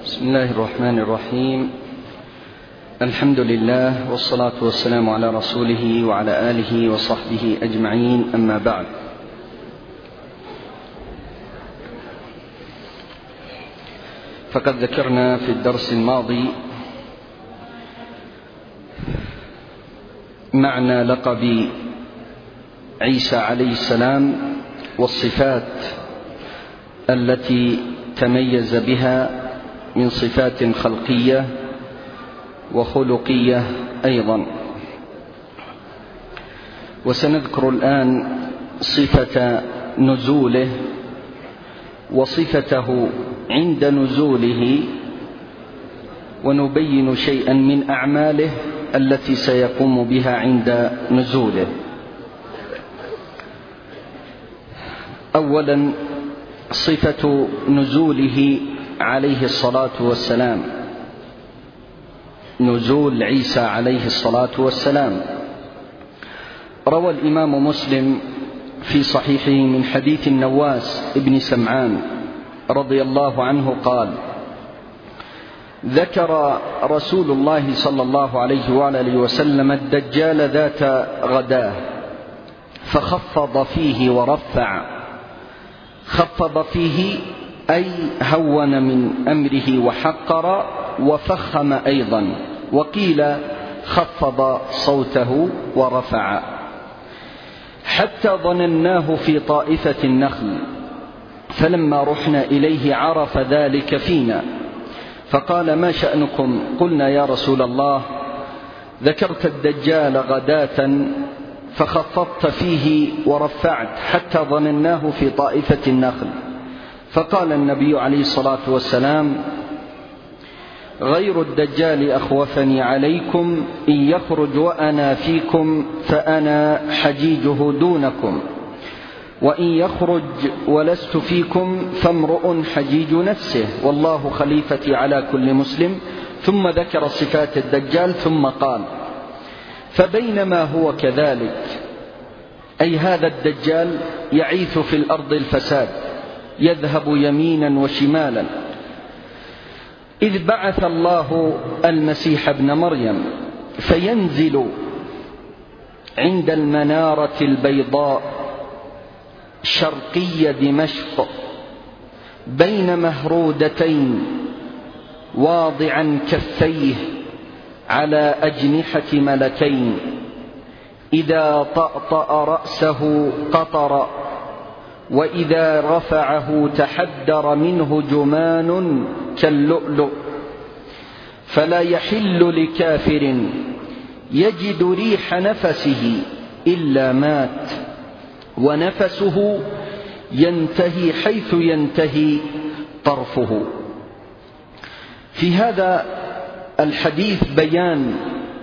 بسم الله الرحمن الرحيم. الحمد لله والصلاة والسلام على رسوله وعلى آله وصحبه أجمعين، أما بعد. فقد ذكرنا في الدرس الماضي معنى لقب عيسى عليه السلام والصفات التي تميز بها من صفات خلقية وخلقية أيضا. وسنذكر الآن صفة نزوله وصفته عند نزوله، ونبين شيئا من أعماله التي سيقوم بها عند نزوله. أولا صفة نزوله عليه الصلاة والسلام، نزول عيسى عليه الصلاة والسلام. روى الإمام مسلم في صحيحه من حديث النواس ابن سمعان رضي الله عنه قال: ذكر رسول الله صلى الله عليه وآله وسلم الدجال ذات غداه فخفض فيه ورفع. خفض فيه أي هون من أمره وحقر، وفخم أيضا، وقيل خفض صوته ورفع، حتى ظنناه في طائفة النخل، فلما رحنا إليه عرف ذلك فينا فقال: ما شأنكم؟ قلنا: يا رسول الله، ذكرت الدجال غداة فخفضت فيه ورفعت حتى ظنناه في طائفة النخل. فقال النبي عليه الصلاة والسلام: غير الدجال أخوفني عليكم، إن يخرج وأنا فيكم فأنا حجيجه دونكم، وإن يخرج ولست فيكم فامرؤ حجيج نفسه، والله خليفتي على كل مسلم. ثم ذكر صفات الدجال ثم قال: فبينما هو كذلك، أي هذا الدجال يعيث في الأرض الفساد، يذهب يمينا وشمالا، إذ بعث الله المسيح ابن مريم فينزل عند المنارة البيضاء شرقي دمشق بين مهرودتين، واضعا كفيه على أجنحة ملكين، إذا طأطأ رأسه قطر، وإذا رفعه تحدر منه جمان كاللؤلؤ، فلا يحل لكافر يجد ريح نفسه إلا مات، ونفسه ينتهي حيث ينتهي طرفه. في هذا الحديث بيان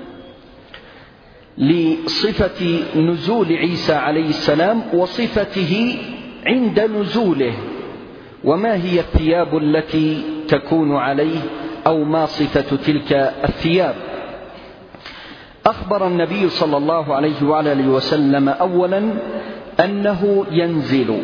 لصفة نزول عيسى عليه السلام وصفته عند نزوله، وما هي الثياب التي تكون عليه، أو ما صفة تلك الثياب. أخبر النبي صلى الله عليه وآله وسلم أولا أنه ينزل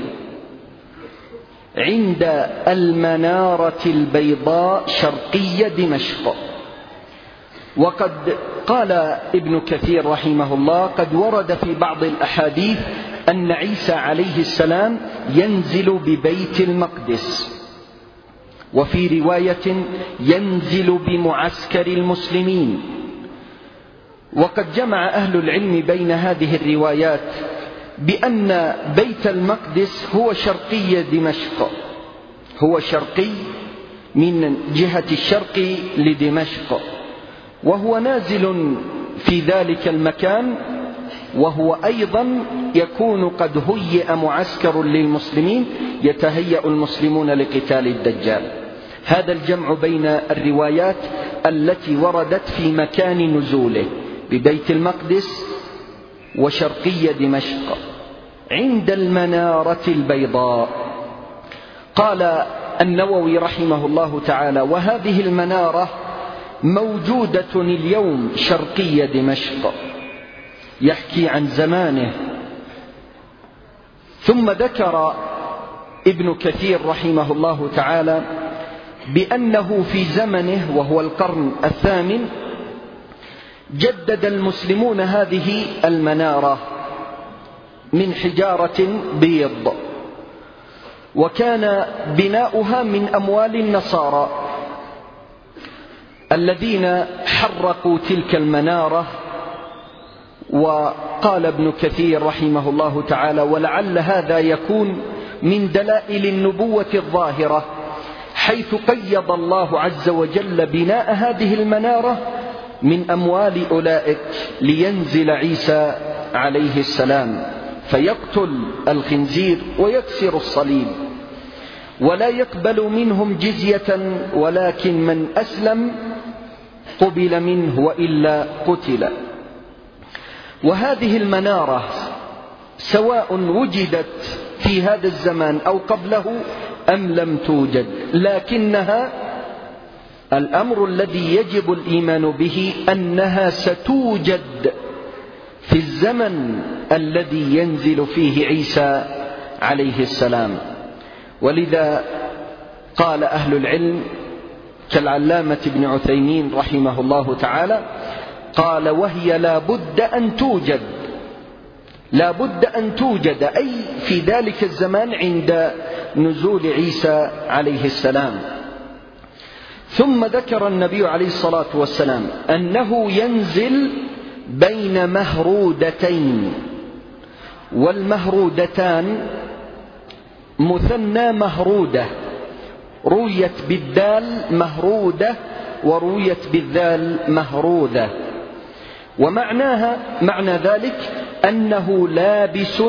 عند المنارة البيضاء شرقي دمشق. وقد قال ابن كثير رحمه الله: قد ورد في بعض الأحاديث أن عيسى عليه السلام ينزل ببيت المقدس، وفي رواية ينزل بمعسكر المسلمين. وقد جمع أهل العلم بين هذه الروايات بأن بيت المقدس هو شرقي دمشق، هو شرقي من جهة الشرق لدمشق، وهو نازل في ذلك المكان، وهو أيضا يكون قد هيئ معسكر للمسلمين يتهيأ المسلمون لقتال الدجال. هذا الجمع بين الروايات التي وردت في مكان نزوله ببيت المقدس وشرقي دمشق عند المنارة البيضاء. قال النووي رحمه الله تعالى: وهذه المنارة موجودة اليوم شرقي دمشق، يحكي عن زمانه. ثم ذكر ابن كثير رحمه الله تعالى بأنه في زمنه وهو القرن الثامن جدد المسلمون هذه المنارة من حجارة بيض، وكان بناؤها من أموال النصارى الذين حرقوا تلك المنارة. وقال ابن كثير رحمه الله تعالى: ولعل هذا يكون من دلائل النبوة الظاهرة، حيث قيض الله عز وجل بناء هذه المنارة من أموال أولئك لينزل عيسى عليه السلام فيقتل الخنزير ويكسر الصليب، ولا يقبل منهم جزية، ولكن من أسلم قبل منه وإلا قتل. وهذه المنارة سواء وجدت في هذا الزمان أو قبله أم لم توجد، لكنها الأمر الذي يجب الإيمان به أنها ستوجد في الزمن الذي ينزل فيه عيسى عليه السلام. ولذا قال أهل العلم كالعلامة ابن عثيمين رحمه الله تعالى، قال: وهي لا بد أن توجد، لا بد أن توجد، أي في ذلك الزمان عند نزول عيسى عليه السلام. ثم ذكر النبي عليه الصلاة والسلام أنه ينزل بين مهرودتين، والمهرودتان مثنى مهرودة، رويت بالدال مهرودة ورويت بالذال مهروذة، ومعناها معنى ذلك أنه لابس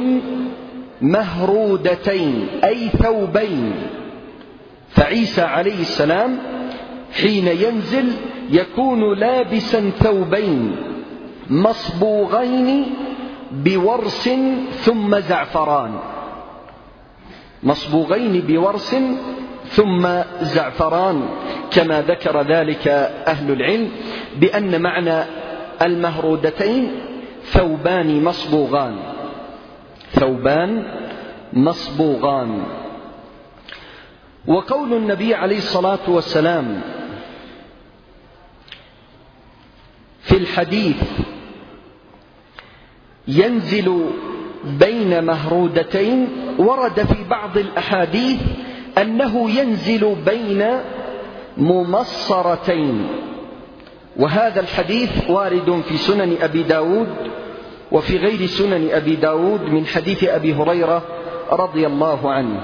مهرودتين أي ثوبين. فعيسى عليه السلام حين ينزل يكون لابسا ثوبين مصبوغين بورس ثم زعفران، مصبوغين بورس ثم زعفران، كما ذكر ذلك أهل العلم بأن معنى المهرودتين ثوبان مصبوغان، ثوبان مصبوغان. وقول النبي عليه الصلاة والسلام في الحديث ينزل بين مهرودتين، ورد في بعض الأحاديث أنه ينزل بين ممصرتين، وهذا الحديث وارد في سنن أبي داود وفي غير سنن أبي داود من حديث أبي هريرة رضي الله عنه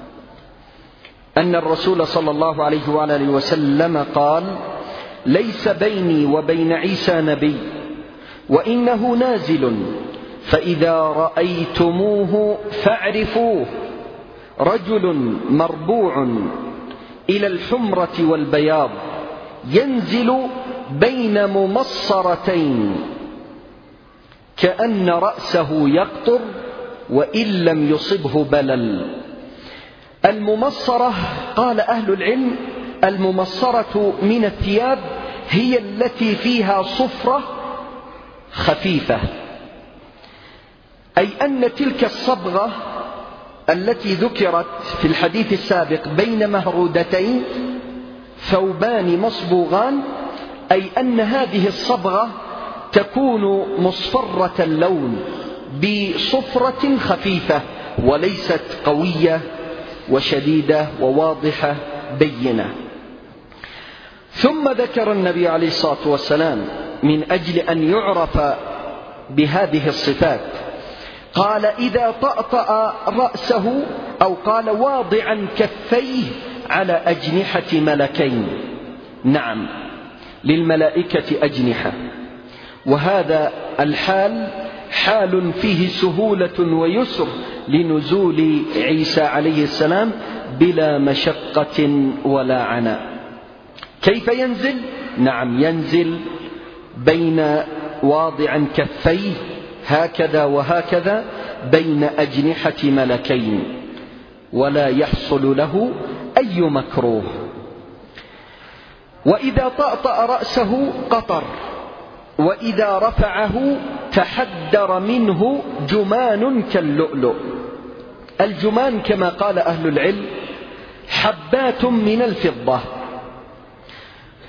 أن الرسول صلى الله عليه وآله وسلم قال: ليس بيني وبين عيسى نبي، وإنه نازل، فإذا رأيتموه فاعرفوه، رجل مربوع إلى الحمرة والبياض، ينزل بين ممصرتين كأن رأسه يقطر وإن لم يصبه بلل. الممصرة قال أهل العلم: الممصرة من الثياب هي التي فيها صفرة خفيفة، أي أن تلك الصبغة التي ذكرت في الحديث السابق بين مهرودتين ثوبان مصبوغان، أي أن هذه الصبغة تكون مصفرة اللون بصفرة خفيفة وليست قوية وشديدة وواضحة بينة. ثم ذكر النبي عليه الصلاة والسلام من أجل أن يعرف بهذه الصفات قال: إذا طأطأ رأسه، أو قال واضعا كفيه على أجنحة ملكين. نعم، للملائكة أجنحة، وهذا الحال حال فيه سهولة ويسر لنزول عيسى عليه السلام بلا مشقة ولا عناء. كيف ينزل؟ نعم، ينزل بين واضعا كفيه هكذا وهكذا بين أجنحة ملكين، ولا يحصل له أي مكروه. وإذا طأطأ رأسه قطر، وإذا رفعه تحدر منه جمان كاللؤلؤ. الجمان كما قال أهل العلم حبات من الفضة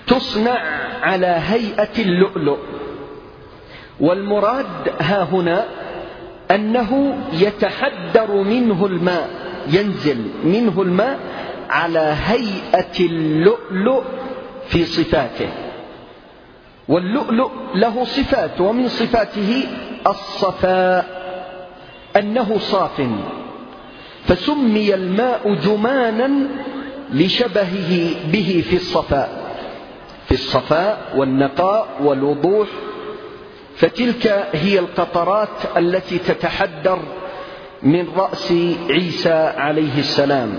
تصنع على هيئة اللؤلؤ، والمراد ها هنا أنه يتحدر منه الماء، ينزل منه الماء على هيئة اللؤلؤ في صفاته. واللؤلؤ له صفات، ومن صفاته الصفاء، أنه صاف، فسمي الماء جمانا لشبهه به في الصفاء والنقاء والوضوح. فتلك هي القطرات التي تتحدر من رأس عيسى عليه السلام.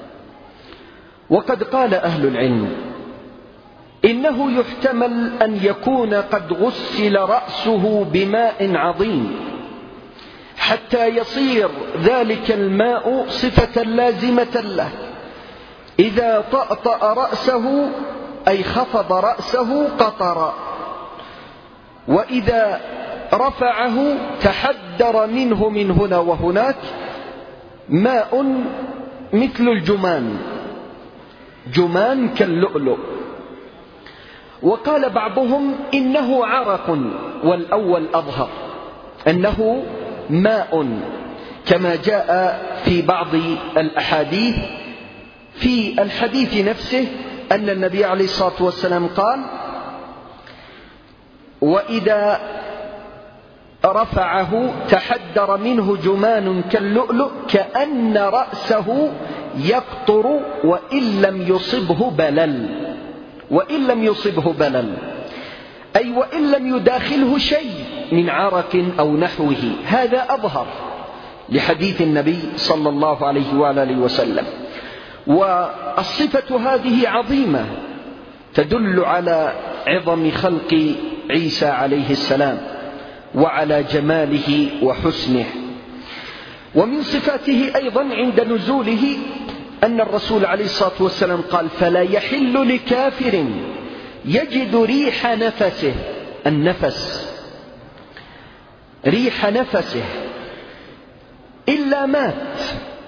وقد قال أهل العلم إنه يحتمل أن يكون قد غسل رأسه بماء عظيم حتى يصير ذلك الماء صفة لازمة له. إذا طأطأ رأسه أي خفض رأسه قطر، وإذا رفعه تحدر منه من هنا وهناك ماء مثل الجمان، جمان كاللؤلؤ. وقال بعضهم إنه عرق، والأول أظهر، أنه ماء، كما جاء في بعض الأحاديث. في الحديث نفسه أن النبي عليه الصلاة والسلام قال: وإذا رفعه تحدر منه جمان كاللؤلؤ كأن رأسه يقطر وإن لم يصبه بلل. وإن لم يصبه بلل أي وإن لم يداخله شيء من عرق أو نحوه. هذا أظهر لحديث النبي صلى الله عليه وآله وسلم. والصفة هذه عظيمة تدل على عظم خلق عيسى عليه السلام وعلى جماله وحسنه. ومن صفاته أيضا عند نزوله أن الرسول عليه الصلاة والسلام قال: فلا يحل لكافر يجد ريح نفسه، النفس، ريح نفسه، إلا مات.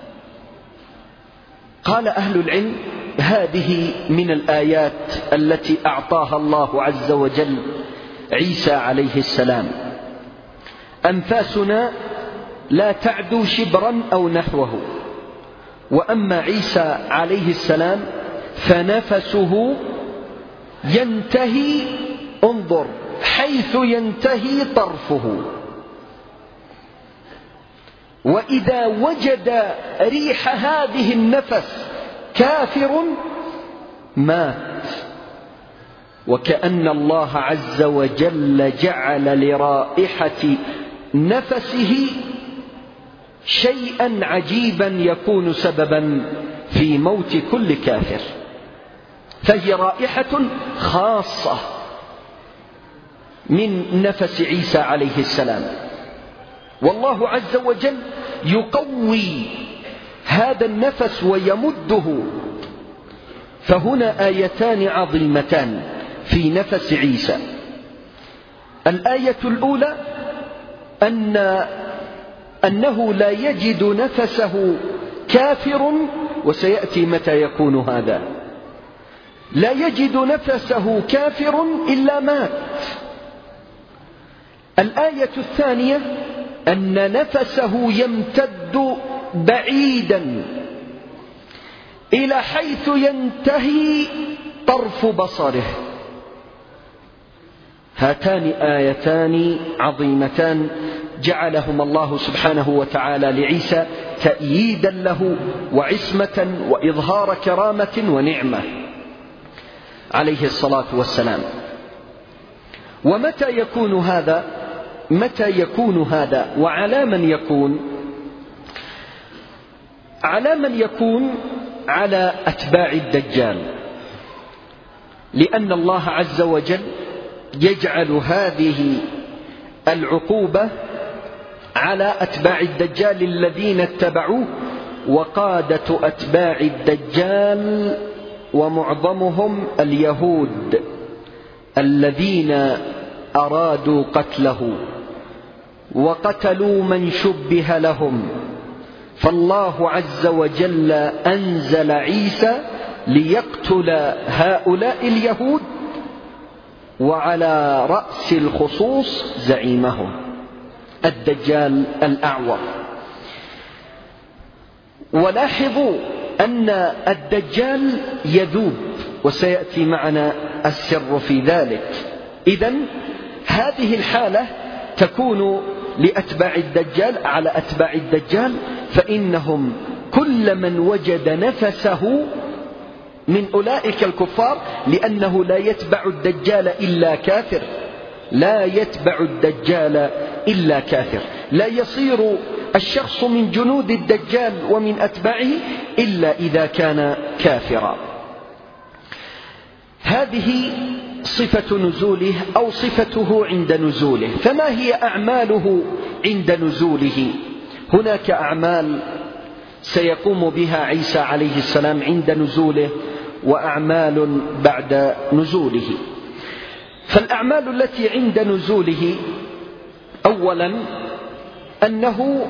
قال أهل العلم: هذه من الآيات التي أعطاها الله عز وجل عيسى عليه السلام. أنفاسنا لا تعدو شبرا أو نحوه، وأما عيسى عليه السلام فنفسه ينتهي، انظر، حيث ينتهي طرفه. وإذا وجد ريح هذه النفس كافر مات. وكأن الله عز وجل جعل لرائحة نفسه شيئا عجيبا يكون سببا في موت كل كافر، فهي رائحة خاصة من نفس عيسى عليه السلام. والله عز وجل يقوي هذا النفس ويمده. فهنا آيتان عظيمتان في نفس عيسى. الآية الأولى أنه لا يجد نفسه كافر، وسيأتي متى يكون هذا. لا يجد نفسه كافر إلا مات. الآية الثانية أن نفسه يمتد بعيدا إلى حيث ينتهي طرف بصره. هاتان آيتان عظيمتان جعلهما الله سبحانه وتعالى لعيسى تأييدا له وعصمة وإظهار كرامة ونعمة عليه الصلاة والسلام. ومتى يكون هذا؟ متى يكون هذا وعلى من يكون؟ على من يكون؟ على أتباع الدجال، لأن الله عز وجل يجعل هذه العقوبة على أتباع الدجال الذين اتبعوه. وقادة أتباع الدجال ومعظمهم اليهود الذين أرادوا قتله وقتلوا من شبه لهم. فالله عز وجل أنزل عيسى ليقتل هؤلاء اليهود وعلى رأس الخصوص زعيمهم الدجال الأعور. ولاحظوا أن الدجال يذوب، وسيأتي معنا السر في ذلك. إذن هذه الحالة تكون لأتباع الدجال على أتباع الدجال، فإنهم كل من وجد نفسه من أولئك الكفار، لأنه لا يتبع الدجال إلا كافر، لا يتبع الدجال إلا كافر، لا يصير الشخص من جنود الدجال ومن أتباعه إلا إذا كان كافرا. هذه صفة نزوله أو صفته عند نزوله. فما هي أعماله عند نزوله؟ هناك أعمال سيقوم بها عيسى عليه السلام عند نزوله، وأعمال بعد نزوله. فالأعمال التي عند نزوله: أولا أنه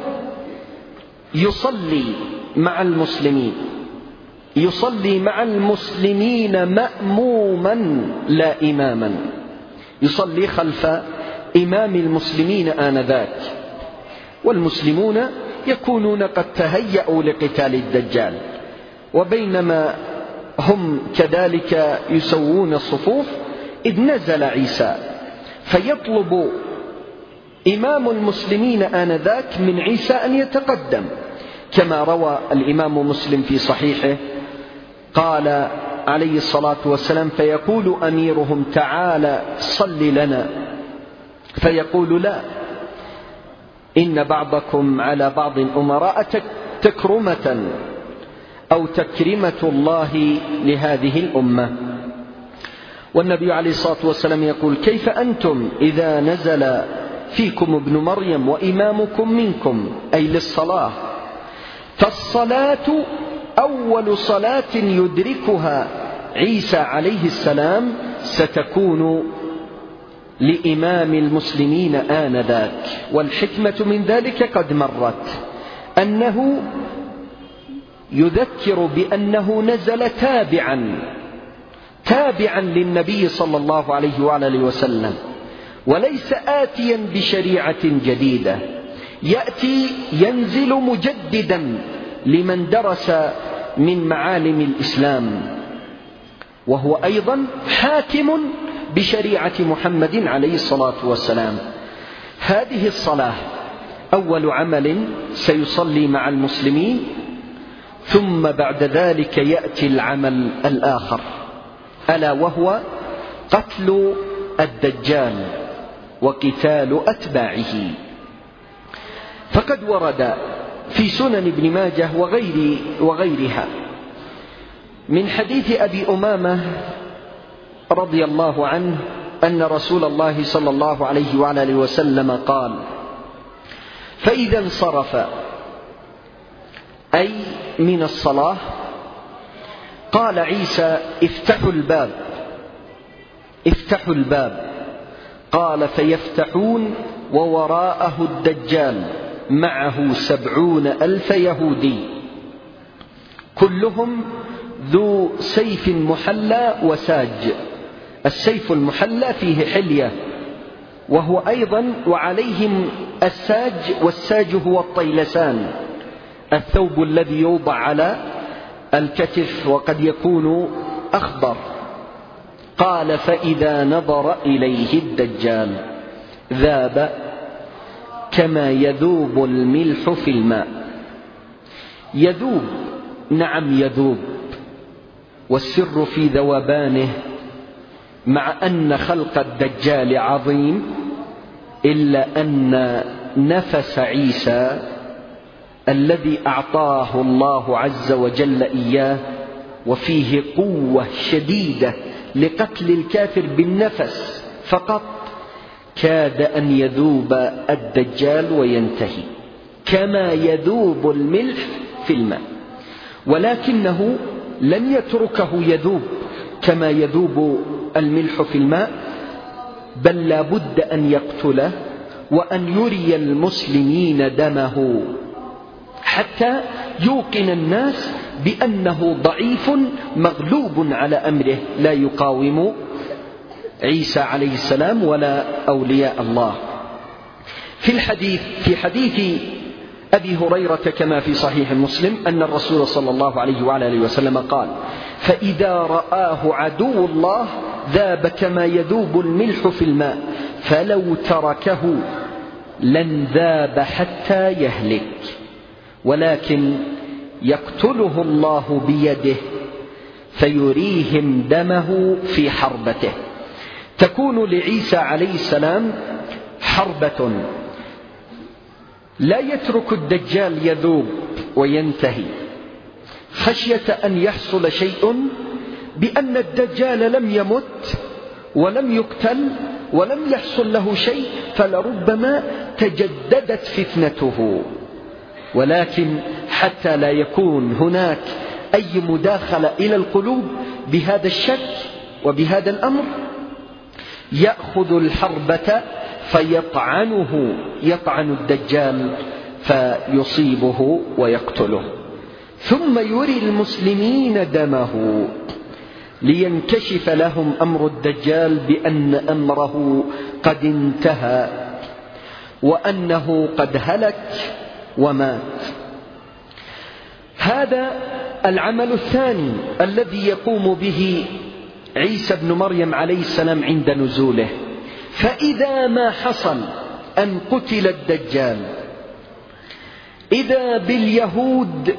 يصلي مع المسلمين، يصلي مع المسلمين مأموما لا إماما، يصلي خلف إمام المسلمين آنذاك، والمسلمون يكونون قد تهيأوا لقتال الدجال، وبينما هم كذلك يسوون الصفوف إذ نزل عيسى، فيطلب إمام المسلمين آنذاك من عيسى أن يتقدم، كما روى الإمام مسلم في صحيحه قال عليه الصلاة والسلام: فيقول أميرهم: تعالى صل لنا، فيقول: لا، إن بعضكم على بعض أمراء تكرمة أو تكرمة الله لهذه الأمة. والنبي عليه الصلاة والسلام يقول: كيف أنتم إذا نزل فيكم ابن مريم وإمامكم منكم، أي للصلاة، فالصلاة أول صلاة يدركها عيسى عليه السلام ستكون لإمام المسلمين آنذاك. والحكمة من ذلك قد مرت، أنه يذكر بأنه نزل تابعا للنبي صلى الله عليه وآله وسلم، وليس آتيا بشريعة جديدة، يأتي ينزل مجددا لمن درس من معالم الإسلام، وهو أيضا حاكم بشريعة محمد عليه الصلاة والسلام. هذه الصلاة أول عمل سيصلي مع المسلمين، ثم بعد ذلك يأتي العمل الآخر، ألا وهو قتل الدجال وقتال أتباعه. فقد ورد في سنن ابن ماجه وغيرها من حديث أبي أمامة رضي الله عنه أن رسول الله صلى الله عليه وآله وسلم قال: فإذا انصرف، أي من الصلاة، قال عيسى: افتحوا الباب. قال: فيفتحون ووراءه الدجال معه 70,000 يهودي، كلهم ذو سيف محلى وساج. السيف المحلى فيه حلية، وهو أيضا وعليهم الساج، والساج هو الطيلسان، الثوب الذي يوضع على الكتف وقد يكون أخضر. قال: فإذا نظر إليه الدجال ذاب كما يذوب الملح في الماء. يذوب، نعم يذوب، والسر في ذوبانه، مع أن خلق الدجال عظيم، إلا أن نفس عيسى الذي أعطاه الله عز وجل إياه وفيه قوة شديدة لقتل الكافر بالنفس فقط، كاد أن يذوب الدجال وينتهي كما يذوب الملح في الماء، ولكنه لم يتركه يذوب كما يذوب الملح في الماء، بل لا بد أن يقتله وأن يري المسلمين دمه، حتى يوقن الناس بأنه ضعيف مغلوب على أمره لا يقاوم عيسى عليه السلام ولا أولياء الله. في حديث أبي هريرة كما في صحيح مسلم أن الرسول صلى الله عليه وعلى آله وسلم قال: فإذا رآه عدو الله ذاب كما يذوب الملح في الماء، فلو تركه لن ذاب حتى يهلك، ولكن يقتله الله بيده فيريهم دمه في حربته. تكون لعيسى عليه السلام حربة لا يترك الدجال يذوب وينتهي، خشية أن يحصل شيء بأن الدجال لم يمت ولم يقتل ولم يحصل له شيء، فلربما تجددت فتنته. ولكن حتى لا يكون هناك أي مداخلة إلى القلوب بهذا الشك وبهذا الأمر، يأخذ الحربة يطعن الدجال فيصيبه ويقتله، ثم يري المسلمين دمه لينكشف لهم أمر الدجال بأن أمره قد انتهى وأنه قد هلك ومات. هذا العمل الثاني الذي يقوم به عيسى بن مريم عليه السلام عند نزوله. فإذا ما حصل أن قتل الدجال، إذا باليهود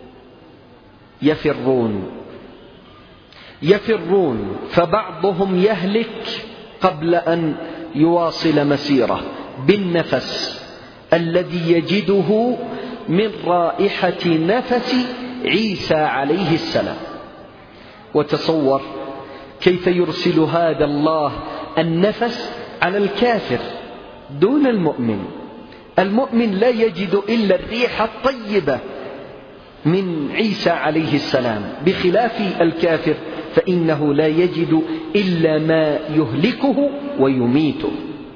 يفرون، فبعضهم يهلك قبل أن يواصل مسيره بالنفس الذي يجده من رائحة نفس عيسى عليه السلام. وتصور كيف يرسل هذا الله النفس على الكافر دون المؤمن. المؤمن لا يجد إلا الريح الطيبة من عيسى عليه السلام، بخلاف الكافر فإنه لا يجد إلا ما يهلكه ويميته.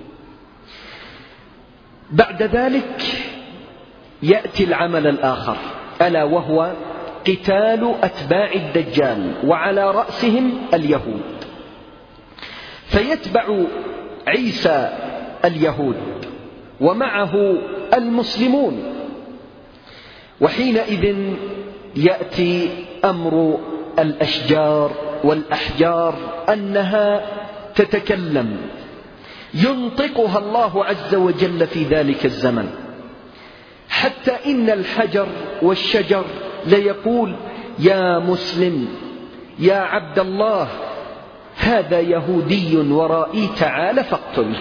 بعد ذلك يأتي العمل الآخر، ألا وهو قتال أتباع الدجال، وعلى رأسهم اليهود. فيتبع عيسى اليهود ومعه المسلمون، وحينئذ يأتي أمر الأشجار والأحجار أنها تتكلم، ينطقها الله عز وجل في ذلك الزمن، حتى إن الحجر والشجر ليقول: يا مسلم يا عبد الله، هذا يهودي ورائي، تعال فاقتله.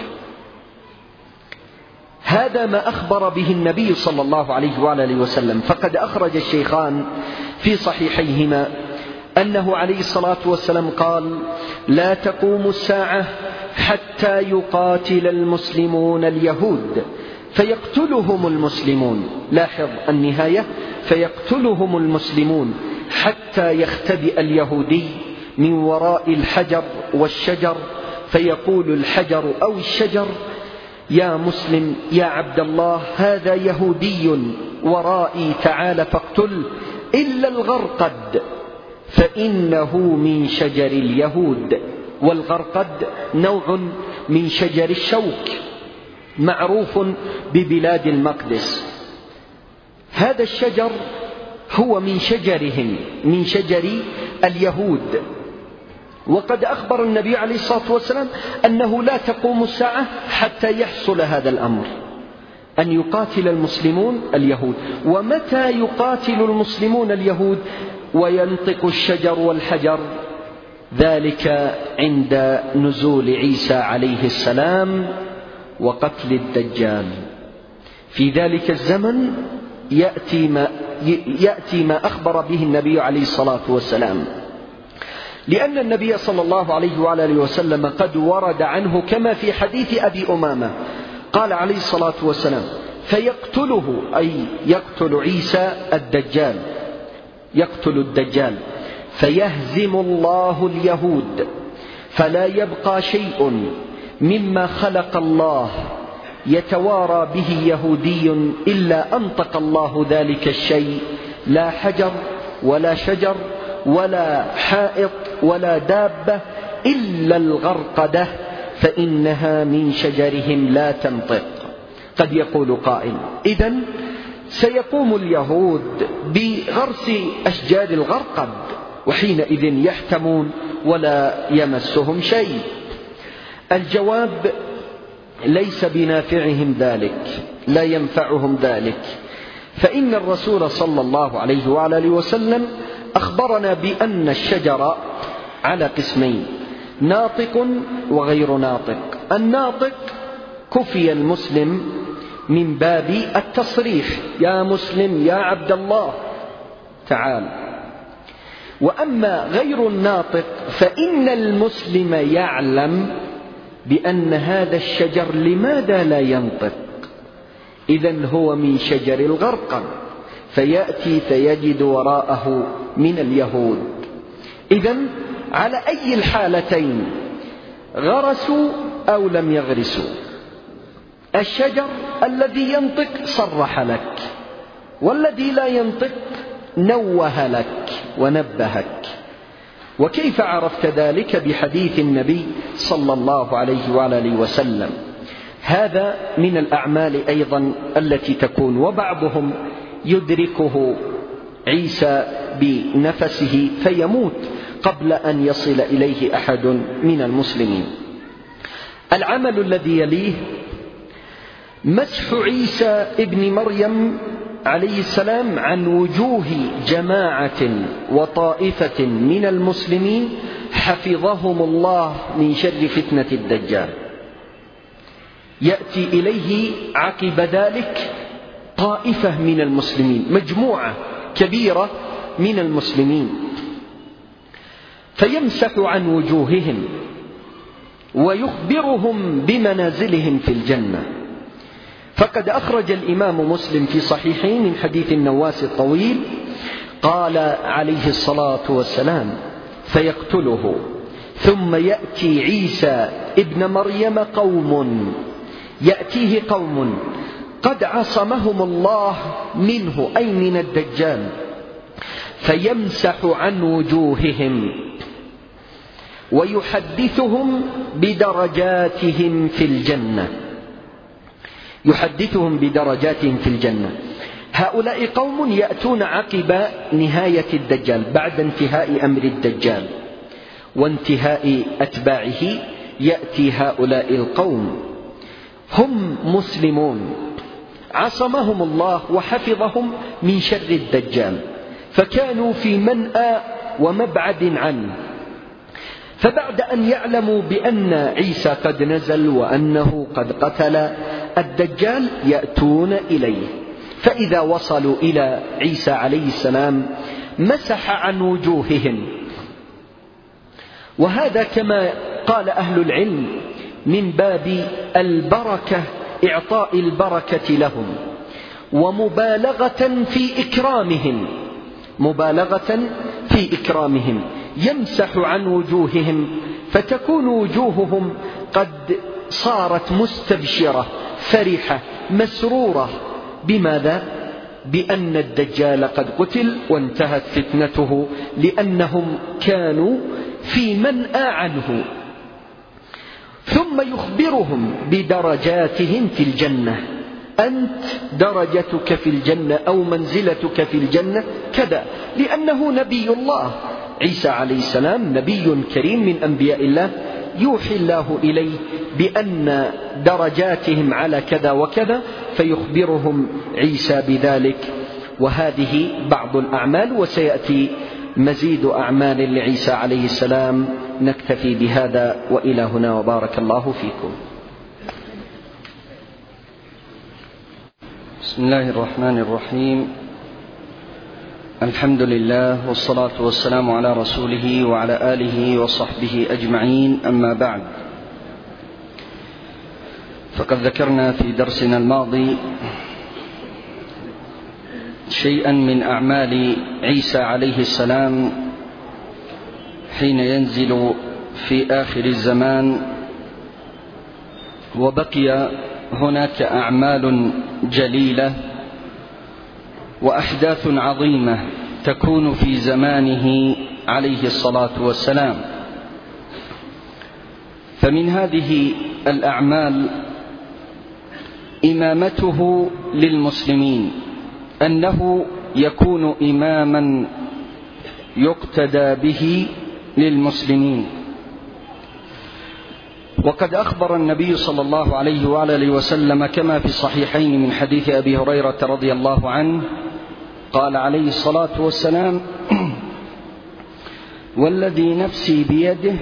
هذا ما أخبر به النبي صلى الله عليه وآله وسلم. فقد أخرج الشيخان في صحيحيهما أنه عليه الصلاة والسلام قال: لا تقوم الساعة حتى يقاتل المسلمون اليهود فيقتلهم المسلمون. لاحظ النهاية: فيقتلهم المسلمون حتى يختبئ اليهودي من وراء الحجر والشجر، فيقول الحجر أو الشجر: يا مسلم يا عبد الله، هذا يهودي ورائي، تعال فاقتل، إلا الغرقد فإنه من شجر اليهود. والغرقد نوع من شجر الشوك معروف ببلاد المقدس. هذا الشجر هو من شجرهم، من شجر اليهود. وقد أخبر النبي عليه الصلاة والسلام أنه لا تقوم الساعة حتى يحصل هذا الأمر، أن يقاتل المسلمون اليهود. ومتى يقاتل المسلمون اليهود وينطق الشجر والحجر؟ ذلك عند نزول عيسى عليه السلام وقتل الدجال. في ذلك الزمن يأتي ما أخبر به النبي عليه الصلاة والسلام، لأن النبي صلى الله عليه وآله وسلم قد ورد عنه كما في حديث أبي أمامة قال عليه الصلاة والسلام: فيقتله، أي يقتل عيسى الدجال، يقتل الدجال، فيهزم الله اليهود، فلا يبقى شيء مما خلق الله يتوارى به يهودي إلا أنطق الله ذلك الشيء، لا حجر ولا شجر ولا حائط ولا دابة، إلا الغرقدة فإنها من شجرهم لا تنطق. قد يقول قائل: إذن سيقوم اليهود بغرس أشجار الغرقد وحينئذ يحتمون ولا يمسهم شيء. الجواب: ليس بنافعهم ذلك، لا ينفعهم ذلك، فإن الرسول صلى الله عليه وآله وسلم أخبرنا بأن الشجر على قسمين: ناطق وغير ناطق. الناطق كفي المسلم من باب التصريح: يا مسلم يا عبد الله تعال. وأما غير الناطق فإن المسلم يعلم بأن هذا الشجر لماذا لا ينطق، إذن هو من شجر الغرقد، فيأتي فيجد وراءه من اليهود. إذن على أي الحالتين، غرسوا أو لم يغرسوا، الشجر الذي ينطق صرح لك، والذي لا ينطق نوه لك ونبهك. وكيف عرفت ذلك؟ بحديث النبي صلى الله عليه وآله وسلم. هذا من الأعمال أيضا التي تكون، وبعضهم يدركه عيسى بنفسه فيموت قبل أن يصل إليه أحد من المسلمين. العمل الذي يليه: مسح عيسى ابن مريم عليه السلام عن وجوه جماعة وطائفة من المسلمين حفظهم الله من شر فتنة الدجال. يأتي إليه عقب ذلك طائفة من المسلمين، مجموعة كبيرة من المسلمين، فيمسح عن وجوههم ويخبرهم بمنازلهم في الجنة. فقد أخرج الإمام مسلم في صحيحه من حديث النواس الطويل قال عليه الصلاة والسلام: فيقتله ثم يأتي عيسى ابن مريم يأتيه قوم قد عصمهم الله منه، أي من الدجال، فيمسح عن وجوههم ويحدثهم بدرجاتهم في الجنة. يحدثهم بدرجاتهم في الجنة. هؤلاء قوم يأتون عقب نهاية الدجال، بعد انتهاء أمر الدجال وانتهاء أتباعه، يأتي هؤلاء القوم هم مسلمون عصمهم الله وحفظهم من شر الدجال، فكانوا في منأى ومبعد عنه. فبعد أن يعلموا بأن عيسى قد نزل وأنه قد قتل الدجال يأتون إليه، فإذا وصلوا إلى عيسى عليه السلام مسح عن وجوههم. وهذا كما قال أهل العلم من باب البركة، إعطاء البركة لهم، ومبالغة في إكرامهم، يمسح عن وجوههم فتكون وجوههم قد صارت مستبشرة فرحة مسرورة. بماذا؟ بأن الدجال قد قتل وانتهت فتنته، لأنهم كانوا في منأى عنه. ثم يخبرهم بدرجاتهم في الجنة: أنت درجتك في الجنة أو منزلتك في الجنة كذا، لأنه نبي الله عيسى عليه السلام، نبي كريم من أنبياء الله، يوحي الله إليه بأن درجاتهم على كذا وكذا، فيخبرهم عيسى بذلك. وهذه بعض الأعمال، وسيأتي مزيد أعمال لعيسى عليه السلام. نكتفي بهذا وإلى هنا، وبارك الله فيكم. بسم الله الرحمن الرحيم. الحمد لله، والصلاة والسلام على رسوله وعلى آله وصحبه أجمعين، أما بعد. فقد ذكرنا في درسنا الماضي شيئا من أعمال عيسى عليه السلام حين ينزل في آخر الزمان، وبقي هناك أعمال جليلة وأحداث عظيمة تكون في زمانه عليه الصلاة والسلام. فمن هذه الأعمال إمامته للمسلمين، أنه يكون إماما يقتدى به للمسلمين. وقد أخبر النبي صلى الله عليه وآله وسلم كما في الصحيحين من حديث أبي هريرة رضي الله عنه قال عليه الصلاة والسلام: والذي نفسي بيده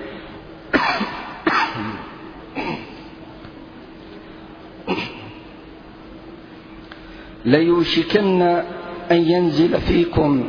ليوشكن أن ينزل فيكم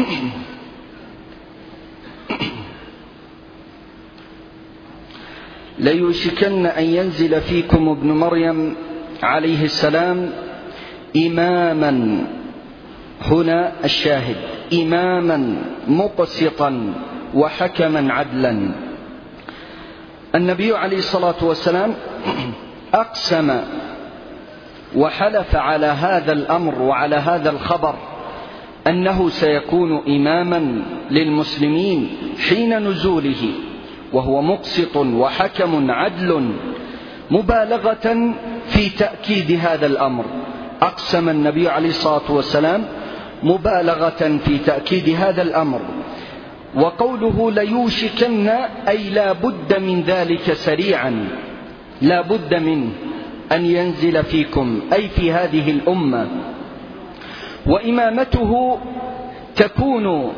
ابن مريم عليه السلام إماما، هنا الشاهد، إماما مقسطا وحكما عدلا. النبي عليه الصلاة والسلام أقسم وحلف على هذا الأمر وعلى هذا الخبر أنه سيكون إماما للمسلمين حين نزوله، وهو مقسط وحكم عدل، مبالغة في تأكيد هذا الأمر. أقسم النبي عليه الصلاة والسلام مبالغة في تأكيد هذا الأمر. وقوله ليوشكن أي لا بد من ذلك سريعا، لا بد من أن ينزل فيكم أي في هذه الأمة. وإمامته تكون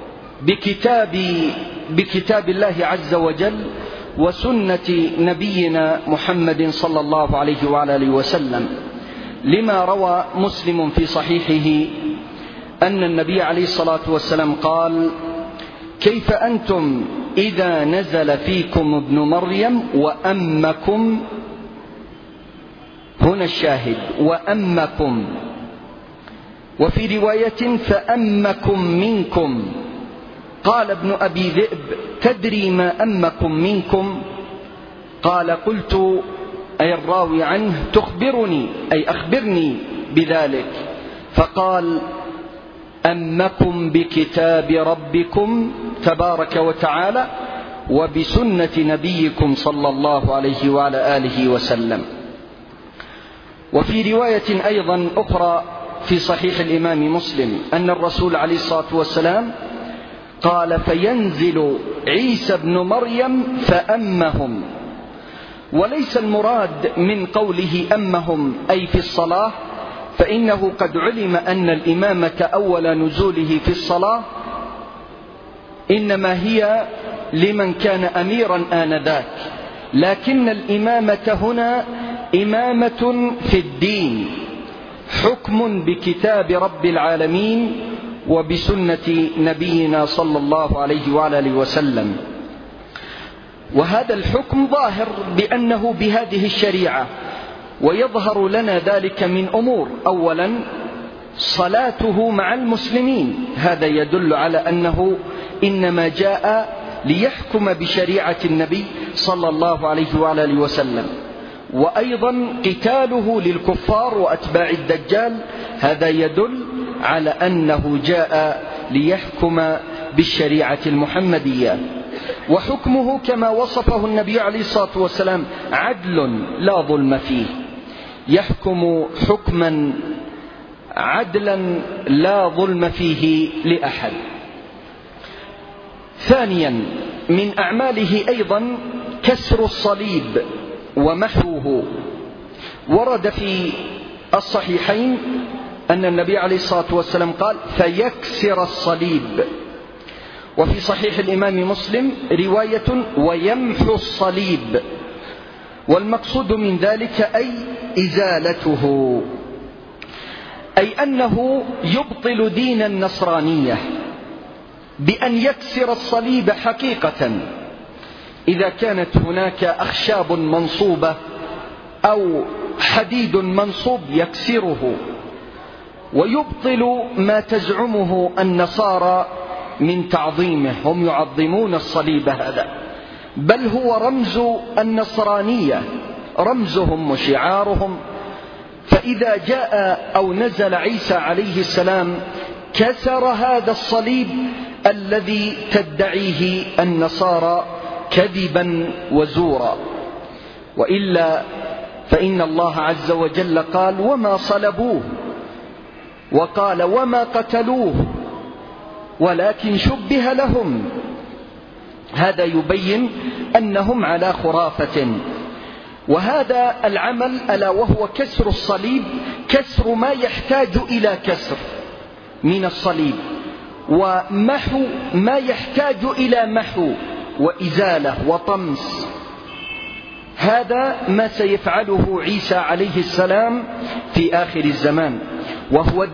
بكتاب الله عز وجل وسنة نبينا محمد صلى الله عليه وآله وسلم، لما روى مسلم في صحيحه أن النبي عليه الصلاة والسلام قال: كيف أنتم إذا نزل فيكم ابن مريم وأمكم، هنا الشاهد، وأمكم، وفي رواية فأمكم منكم. قال ابن أبي ذئب: تدري ما أمكم منكم؟ قال: قلت، أي الراوي عنه، تخبرني أي أخبرني بذلك. فقال: أمكم بكتاب ربكم تبارك وتعالى وبسنة نبيكم صلى الله عليه وعلى آله وسلم. وفي رواية أيضا أخرى في صحيح الإمام مسلم أن الرسول عليه الصلاة والسلام قال: فينزل عيسى بن مريم فأمهم. وليس المراد من قوله أمهم أي في الصلاة، فإنه قد علم أن الإمامة أول نزوله في الصلاة إنما هي لمن كان أميرا آنذاك، لكن الإمامة هنا إمامة في الدين، حكم بكتاب رب العالمين وبسنة نبينا صلى الله عليه وآله وسلم. وهذا الحكم ظاهر بأنه بهذه الشريعة، ويظهر لنا ذلك من أمور: أولا صلاته مع المسلمين، هذا يدل على أنه إنما جاء ليحكم بشريعة النبي صلى الله عليه وآله وسلم. وأيضا قتاله للكفار وأتباع الدجال، هذا يدل على أنه جاء ليحكم بالشريعة المحمدية. وحكمه كما وصفه النبي عليه الصلاة والسلام عدل لا ظلم فيه، يحكم حكما عدلا لا ظلم فيه لأحد. ثانيا من أعماله أيضا كسر الصليب ومحوه. ورد في الصحيحين أن النبي عليه الصلاة والسلام قال: فيكسر الصليب. وفي صحيح الإمام مسلم رواية: ويمحو الصليب. والمقصود من ذلك أي إزالته، أي أنه يبطل دين النصرانية بأن يكسر الصليب حقيقة. إذا كانت هناك أخشاب منصوبة أو حديد منصوب يكسره، ويبطل ما تزعمه النصارى من تعظيمه، هم يعظمون الصليب هذا، بل هو رمز النصرانية، رمزهم وشعارهم. فإذا جاء أو نزل عيسى عليه السلام كسر هذا الصليب الذي تدعيه النصارى كذبا وزورا، وإلا فإن الله عز وجل قال وما صلبوه، وقال وما قتلوه ولكن شبه لهم. هذا يبين أنهم على خرافة. وهذا العمل ألا وهو كسر الصليب، كسر ما يحتاج إلى كسر من الصليب، ومحو ما يحتاج إلى محو وإزالة وطمس. هذا ما سيفعله عيسى عليه السلام في آخر الزمان، وهو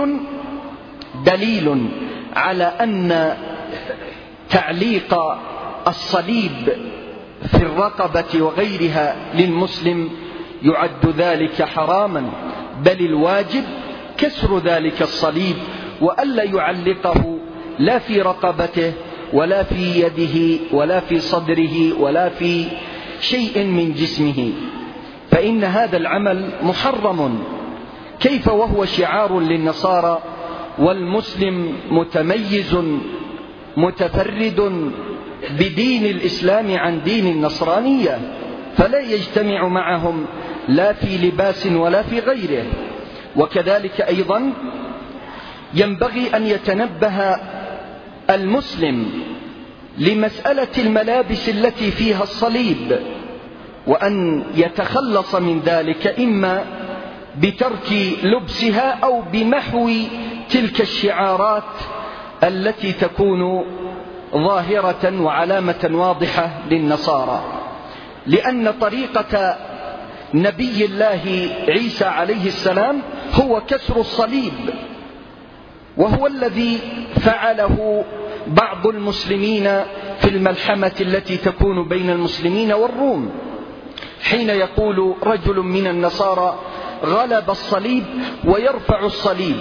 دليل على أن تعليق الصليب في الرقبة وغيرها للمسلم يعد ذلك حراما، بل الواجب كسر ذلك الصليب وألا يعلقه لا في رقبته ولا في يده ولا في صدره ولا في شيء من جسمه، فإن هذا العمل محرم. كيف وهو شعار للنصارى، والمسلم متميز متفرد بدين الإسلام عن دين النصرانية، فلا يجتمع معهم لا في لباس ولا في غيره. وكذلك أيضا ينبغي أن يتنبه المسلم لمسألة الملابس التي فيها الصليب، وأن يتخلص من ذلك إما بترك لبسها أو بمحو تلك الشعارات التي تكون ظاهرة وعلامة واضحة للنصارى، لأن طريقة نبي الله عيسى عليه السلام هو كسر الصليب، وهو الذي فعله بعض المسلمين في الملحمة التي تكون بين المسلمين والروم، حين يقول رجل من النصارى غلب الصليب ويرفع الصليب،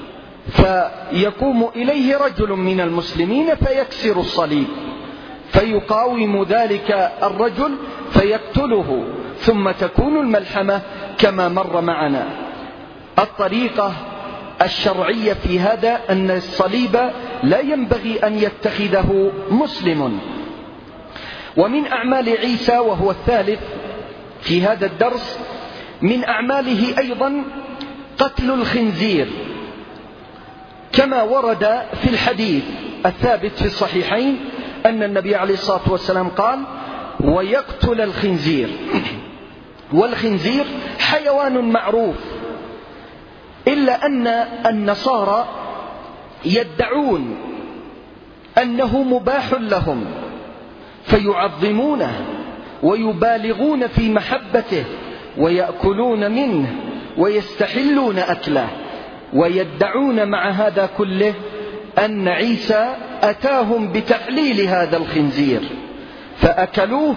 فيقوم إليه رجل من المسلمين فيكسر الصليب، فيقاوم ذلك الرجل فيقتله، ثم تكون الملحمة كما مر معنا. الطريقة الشرعية في هذا أن الصليب لا ينبغي أن يتخذه مسلم. ومن أعمال عيسى، وهو الثالث في هذا الدرس، من أعماله أيضا قتل الخنزير، كما ورد في الحديث الثابت في الصحيحين أن النبي عليه الصلاة والسلام قال ويقتل الخنزير. والخنزير حيوان معروف، إلا أن النصارى يدعون أنه مباح لهم، فيعظمونه ويبالغون في محبته ويأكلون منه ويستحلون أكله، ويدعون مع هذا كله أن عيسى أتاهم بتحليل هذا الخنزير فأكلوه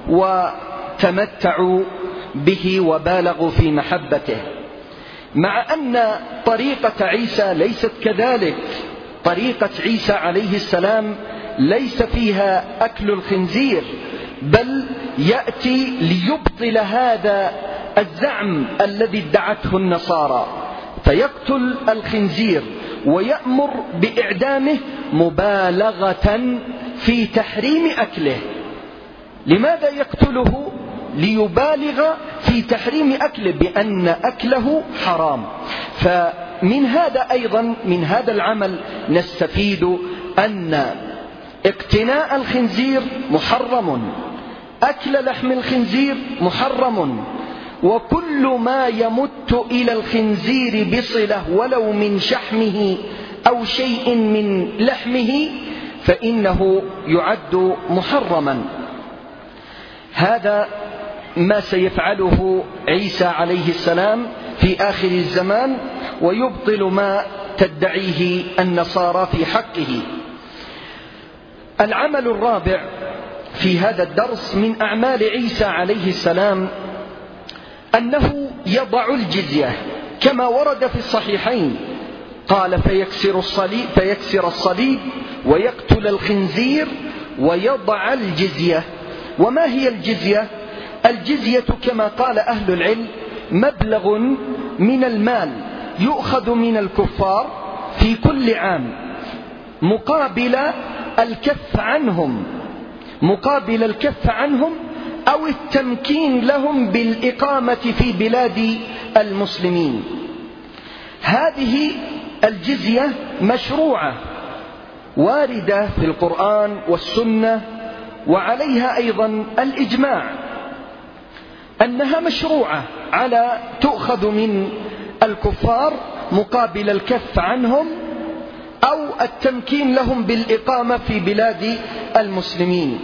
وتمتعوا به وبالغوا في محبته، مع أن طريقة عيسى ليست كذلك. طريقة عيسى عليه السلام ليس فيها أكل الخنزير، بل يأتي ليبطل هذا الزعم الذي ادعته النصارى، فيقتل الخنزير ويأمر بإعدامه مبالغة في تحريم أكله. لماذا يقتله؟ ليبالغ في تحريم أكله، بأن أكله حرام. فمن هذا أيضا، من هذا العمل نستفيد أن اقتناء الخنزير محرم، أكل لحم الخنزير محرم، وكل ما يمت إلى الخنزير بصلة ولو من شحمه أو شيء من لحمه فإنه يعد محرما. هذا ما سيفعله عيسى عليه السلام في آخر الزمان، ويبطل ما تدعيه النصارى في حقه. العمل الرابع في هذا الدرس من أعمال عيسى عليه السلام أنه يضع الجزية، كما ورد في الصحيحين، قال فيكسر الصليب ويقتل الخنزير ويضع الجزية. وما هي الجزية؟ الجزية كما قال أهل العلم مبلغ من المال يؤخذ من الكفار في كل عام مقابل الكف عنهم مقابل الكف عنهم أو التمكين لهم بالإقامة في بلاد المسلمين. هذه الجزية مشروعة واردة في القرآن والسنة، وعليها أيضا الإجماع أنها مشروعة على تؤخذ من الكفار مقابل الكف عنهم أو التمكين لهم بالإقامة في بلاد المسلمين.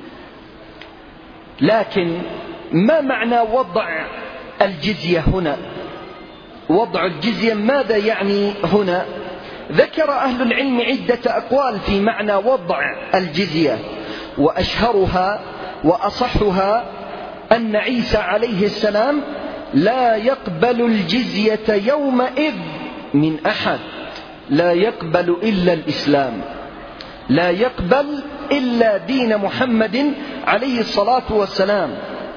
لكن ما معنى وضع الجزية هنا؟ وضع الجزية ماذا يعني هنا؟ ذكر أهل العلم عدة أقوال في معنى وضع الجزية، وأشهرها وأصحها أن عيسى عليه السلام لا يقبل الجزية يومئذ من أحد، لا يقبل إلا الإسلام، لا يقبل إلا دين محمد عليه الصلاة والسلام.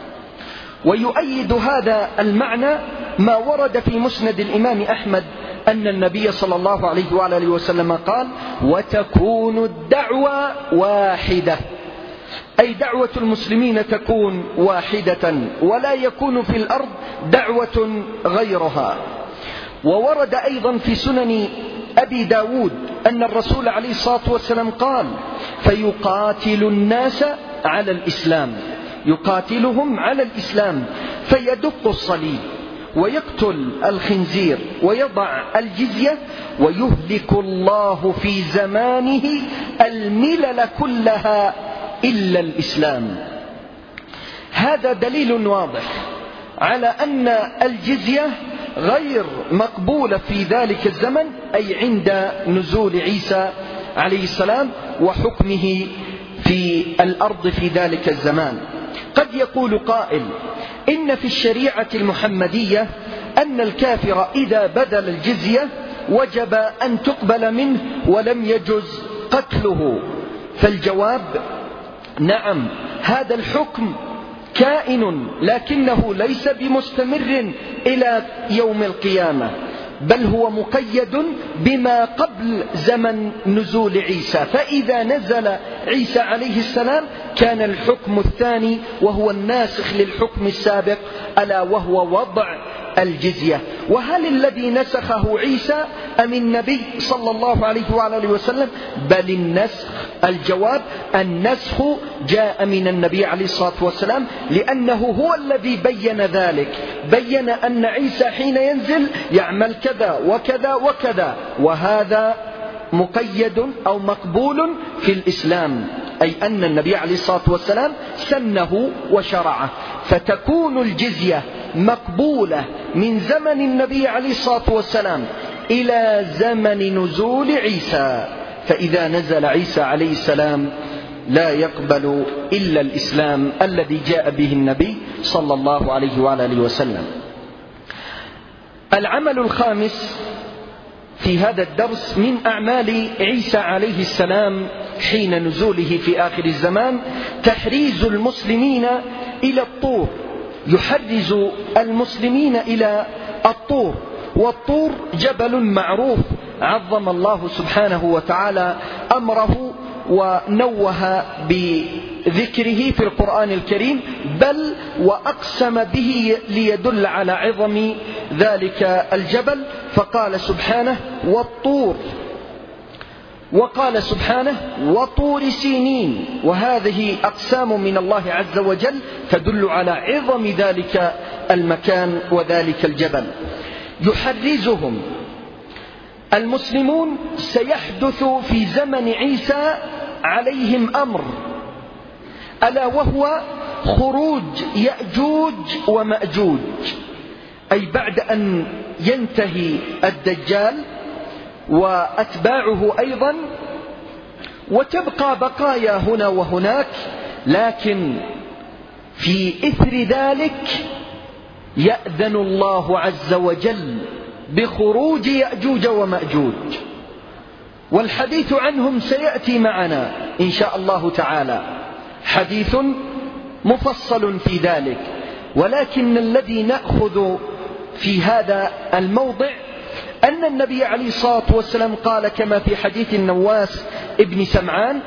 ويؤيد هذا المعنى ما ورد في مسند الإمام أحمد أن النبي صلى الله عليه وآله وسلم قال: وتكون الدعوة واحدة، أي دعوة المسلمين تكون واحدة ولا يكون في الأرض دعوة غيرها. وورد أيضا في سنن أبي داود أن الرسول عليه الصلاة والسلام قال: فيقاتل الناس على الإسلام، يقاتلهم على الإسلام، فيدق الصليب ويقتل الخنزير ويضع الجزية، ويهلك الله في زمانه الملل كلها إلا الإسلام. هذا دليل واضح على أن الجزية غير مقبولة في ذلك الزمن، أي عند نزول عيسى عليه السلام وحكمه في الأرض في ذلك الزمان. قد يقول قائل: إن في الشريعة المحمدية أن الكافر إذا بذل الجزية وجب أن تقبل منه ولم يجز قتله. فالجواب: نعم، هذا الحكم كائن، لكنه ليس بمستمر إلى يوم القيامة، بل هو مقيد بما قبل زمن نزول عيسى. فإذا نزل عيسى عليه السلام كان الحكم الثاني وهو الناسخ للحكم السابق، ألا وهو وضع الجزية. وهل الذي نسخه عيسى أم النبي صلى الله عليه وآله وسلم؟ بل النسخ. الجواب: النسخ جاء من النبي عليه الصلاة والسلام، لأنه هو الذي بين ذلك، بين أن عيسى حين ينزل يعمل كذا وكذا وكذا، وهذا مقيد أو مقبول في الإسلام، أي أن النبي عليه الصلاة والسلام سنه وشرعه. فتكون الجزية مقبولة من زمن النبي عليه الصلاة والسلام إلى زمن نزول عيسى. فإذا نزل عيسى عليه السلام لا يقبل إلا الإسلام الذي جاء به النبي صلى الله عليه وآله وسلم. العمل الخامس في هذا الدرس من أعمال عيسى عليه السلام حين نزوله في آخر الزمان تحريز المسلمين إلى الطور، يحرز المسلمين إلى الطور. والطور جبل معروف عظم الله سبحانه وتعالى أمره ونوه بذكره في القرآن الكريم، بل وأقسم به ليدل على عظم ذلك الجبل، فقال سبحانه: والطور، وقال سبحانه: وطور سينين. وهذه أقسام من الله عز وجل تدل على عظم ذلك المكان وذلك الجبل. يحرزهم المسلمون. سيحدث في زمن عيسى عليهم أمر، ألا وهو خروج يأجوج ومأجوج، أي بعد أن ينتهي الدجال وأتباعه أيضا، وتبقى بقايا هنا وهناك، لكن في إثر ذلك يأذن الله عز وجل بخروج يأجوج ومأجوج، والحديث عنهم سيأتي معنا إن شاء الله تعالى، حديث مفصل في ذلك. ولكن الذي نأخذ في هذا الموضع أن النبي عليه الصلاة والسلام قال كما في حديث النواس ابن سمعان: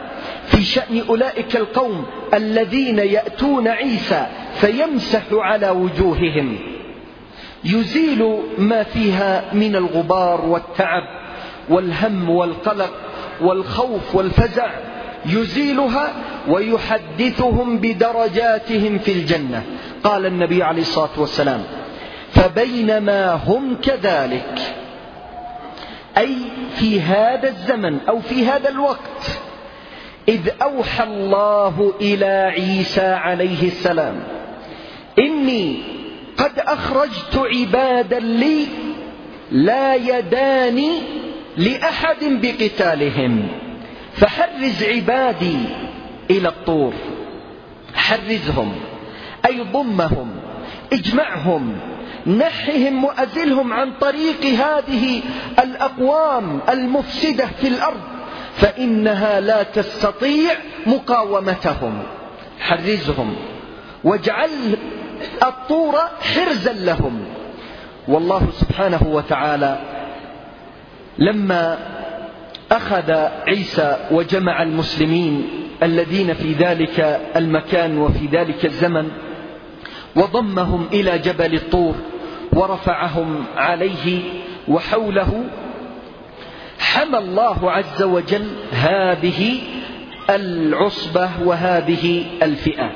في شأن أولئك القوم الذين يأتون عيسى فيمسح على وجوههم، يزيل ما فيها من الغبار والتعب والهم والقلق والخوف والفزع، يزيلها ويحدثهم بدرجاتهم في الجنة. قال النبي عليه الصلاة والسلام: فبينما هم كذلك، أي في هذا الزمن أو في هذا الوقت، إذ أوحى الله إلى عيسى عليه السلام: إني قد أخرجت عبادا لي لا يدان لأحد بقتالهم، فحرز عبادي إلى الطور. حرزهم أي ضمهم، اجمعهم، نحهم وأزلهم عن طريق هذه الأقوام المفسدة في الأرض، فإنها لا تستطيع مقاومتهم. حرزهم واجعل الطور حرزا لهم. والله سبحانه وتعالى لما أخذ عيسى وجمع المسلمين الذين في ذلك المكان وفي ذلك الزمن وضمهم إلى جبل الطور ورفعهم عليه وحوله، حمى الله عز وجل هذه العصبة وهذه الفئة.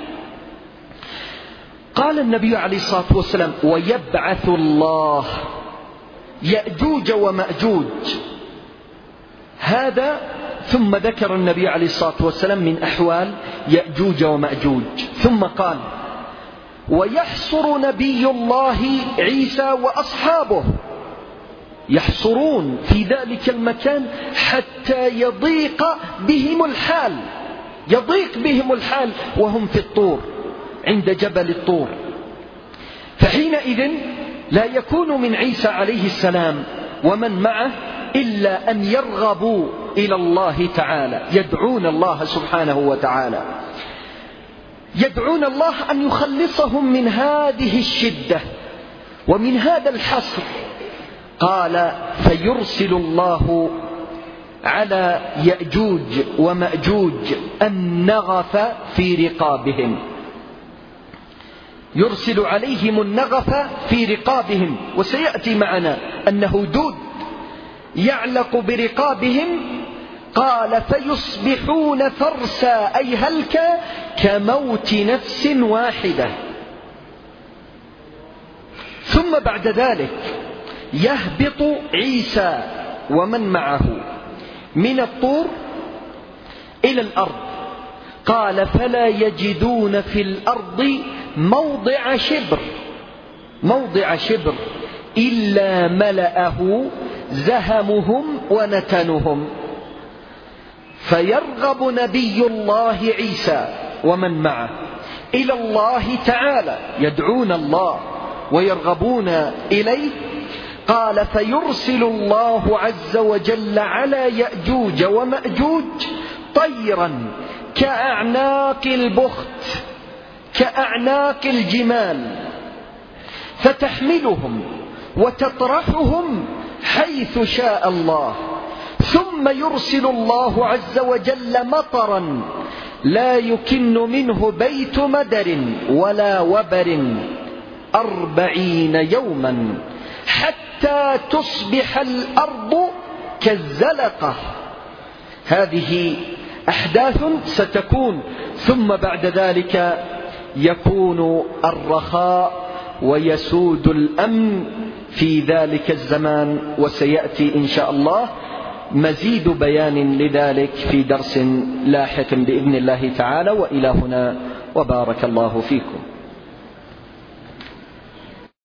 قال النبي عليه الصلاة والسلام: ويبعث الله يأجوج ومأجوج. هذا ثم ذكر النبي عليه الصلاة والسلام من أحوال يأجوج ومأجوج، ثم قال: ويحصر نبي الله عيسى وأصحابه، يحصرون في ذلك المكان حتى يضيق بهم الحال، يضيق بهم الحال وهم في الطور عند جبل الطور. فحينئذ لا يكون من عيسى عليه السلام ومن معه إلا أن يرغبوا إلى الله تعالى، يدعون الله سبحانه وتعالى، يدعون الله أن يخلصهم من هذه الشدة ومن هذا الحصر. قال: فيرسل الله على يأجوج ومأجوج النغف في رقابهم، يرسل عليهم النغف في رقابهم. وسيأتي معنا أنه دود يعلق برقابهم. قال: فيصبحون فرسا أي هلكا كموت نفس واحدة. ثم بعد ذلك يهبط عيسى ومن معه من الطور إلى الأرض. قال: فلا يجدون في الأرض موضع شبر إلا ملأه زهمهم ونتنهم. فيرغب نبي الله عيسى ومن معه إلى الله تعالى، يدعون الله ويرغبون إليه. قال: فيرسل الله عز وجل على يأجوج ومأجوج طيرا كأعناق البخت، كأعناق الجمال، فتحملهم وتطرحهم حيث شاء الله. ثم يرسل الله عز وجل مطرا لا يكن منه بيت مدر ولا وبر 40 يوما حتى تصبح الأرض كالزلقة. هذه أحداث ستكون، ثم بعد ذلك يكون الرخاء ويسود الأمن في ذلك الزمان. وسيأتي إن شاء الله مزيد بيان لذلك في درس لاحق بإذن الله تعالى. وإلى هنا، وبارك الله فيكم.